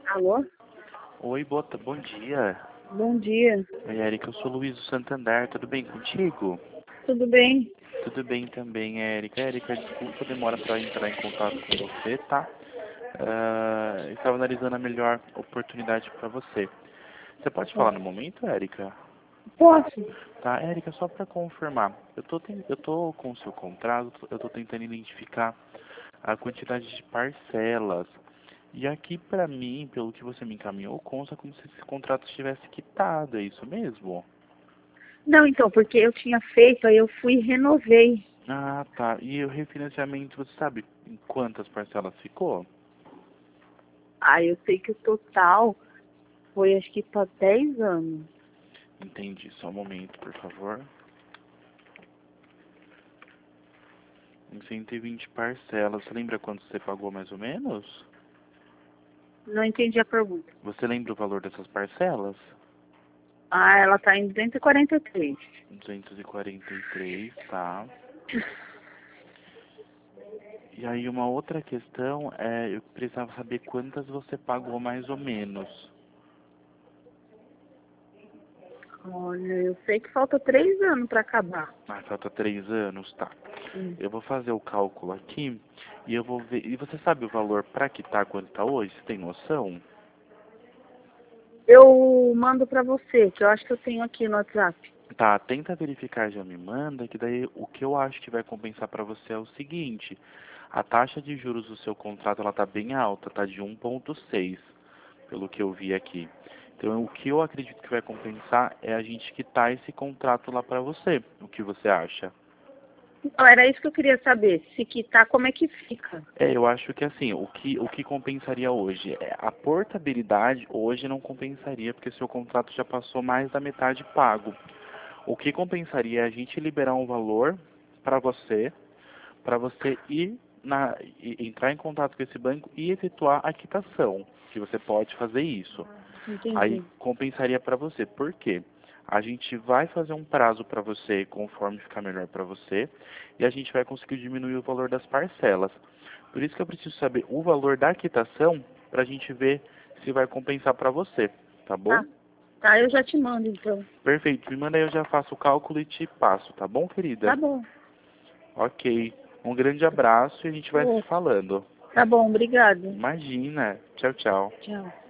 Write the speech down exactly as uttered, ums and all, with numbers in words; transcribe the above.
Alô? Oi, boa, ta- bom dia. Bom dia. Oi, Érica, eu sou o Luiz do Santander, tudo bem contigo? Tudo bem? Tudo bem também, Érica. Érica, desculpa a demora para entrar em contato com você, tá? Ah, eu estava analisando a melhor oportunidade para você. Você pode falar no momento, Érica? Posso? Tá, Érica, só para confirmar, eu tô, ten- eu tô com o seu contrato, eu tô tentando identificar a quantidade de parcelas. E aqui para mim, pelo que você me encaminhou, consta como se esse contrato estivesse quitado, é isso mesmo? Não, então, porque eu tinha feito, aí eu fui e renovei. Ah, tá. E o refinanciamento, você sabe em quantas parcelas ficou? Aí eu sei que o total foi acho que para dez anos. Entendi. Só um momento, por favor. Em cento e vinte parcelas. Você lembra quanto você pagou mais ou menos? Não entendi a pergunta. Você lembra o valor dessas parcelas? Ah, ela tá em duzentos e quarenta e três. duzentos e quarenta e três, tá. E aí uma outra questão é, eu precisava saber quantas você pagou mais ou menos. Olha, eu sei que falta três anos para acabar. Ah, falta três anos, tá. Hum. Eu vou fazer o cálculo aqui e eu vou ver. E você sabe o valor para quitar quanto tá hoje? Você tem noção? Eu mando para você, que eu acho que eu tenho aqui no WhatsApp. Tá, tenta verificar, já me manda, que daí o que eu acho que vai compensar para você é o seguinte: a taxa de juros do seu contrato ela tá bem alta, tá de um ponto seis, pelo que eu vi aqui. Então, o que eu acredito que vai compensar é a gente quitar esse contrato lá para você. O que você acha? Então, era isso que eu queria saber. Se quitar, como é que fica? É, eu acho que assim, o que, o que compensaria hoje? É, a portabilidade hoje não compensaria, porque seu contrato já passou mais da metade pago. O que compensaria é a gente liberar um valor para você, para você ir na, e- entrar em contato com esse banco e efetuar a quitação, que você pode fazer isso. Aí Entendi. compensaria para você. Por quê? A gente vai fazer um prazo para você conforme ficar melhor para você e a gente vai conseguir diminuir o valor das parcelas. Por isso que eu preciso saber o valor da quitação para a gente ver se vai compensar para você, tá bom? Tá, tá, eu já te mando então. Perfeito, me manda aí, eu já faço o cálculo e te passo, tá bom, Tá querida? bom. Ok. Um grande abraço e a gente vai se Ô, falando. tá bom, obrigada. Imagina. Tchau, tchau. Tchau.